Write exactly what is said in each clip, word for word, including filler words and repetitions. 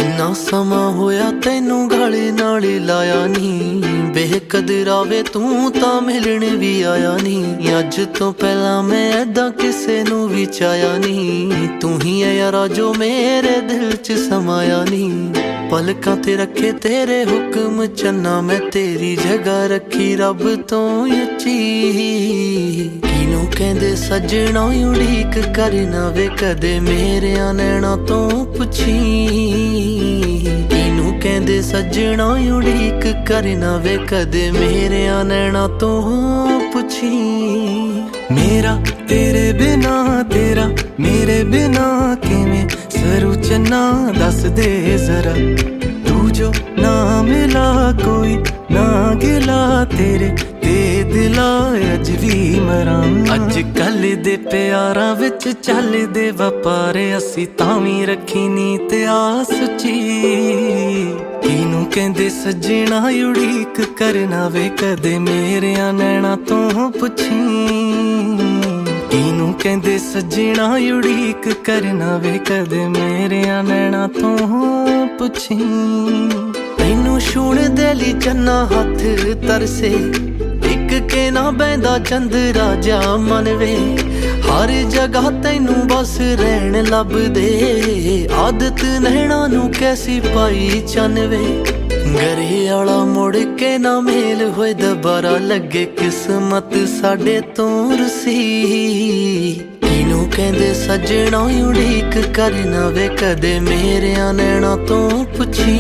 किन्ना समा होया तैनू गले नाल लाया नी, बेकदरा वे तू तां मिलण भी आया नी। अज तो पहला मैं ऐदा किसे नू भी चाया नी, तू ही है यारा जो मेरे दिल च समाया नी। पलकां ते रखे तेरे हुक्म चन्ना, मैं तेरी जगह रखी रब तो उच्ची। किनू कहंदे सजना उड़ीक करना वे कदे मेरे नैना तो पुछी। किनू कहंदे सजना उड़ीक करना वे कदे मेरे नैना तो पुछी। मेरा तेरे बिना तेरा मेरे बिना किवें सरू चन्ना दस दे जरा। तू जो ना मिला कोई ना गिला तेरे ते दिला अज भी मरा। अज कल दे प्यारां विच चलदे वपारे, असी तावीं रखी नीत आस ची। किनू कहंदे सजना उड़ीक करना वे कदे मेरे नैना तो पुछी। किनू कहंदे सजना उड़ीक करना वे कदे मेरे नैना तो पुछी। तैनू छूण दे लई चन्ना हथ तरसे, इक के ना बैंदा चंद राजा मन वे। हर जगह तैनू बस रहन लब दे, आदत नैना नू कैसी पाई चनवे। गरे आला मुड़ के ना मेल होए दोबारा, लगे किस्मत साडे तो रुसी। किनू कहंदे सजना उड़ीक करना वे कदे मेरे नैना तो पुछी।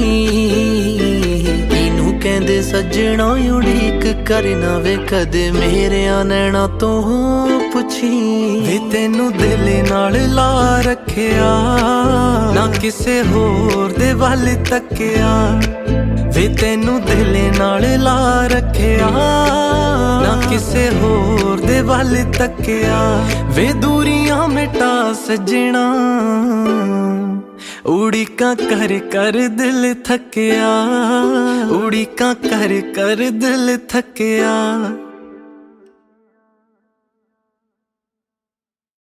किनू कहंदे सजना उड़ीक करना वे कदे मेरे नैना तो पुछी। वे तैनू दिल नाल ला रखिया, ना किसे होर दे वल तकिया। वे तैनू दिल नाल ला रखिया, ना किसे होर दे वल तकिया। वे दूरियां मिटा सजना, उड़ीकां कर कर दिल थकिया। उड़ीकां कर कर दिल थकिया।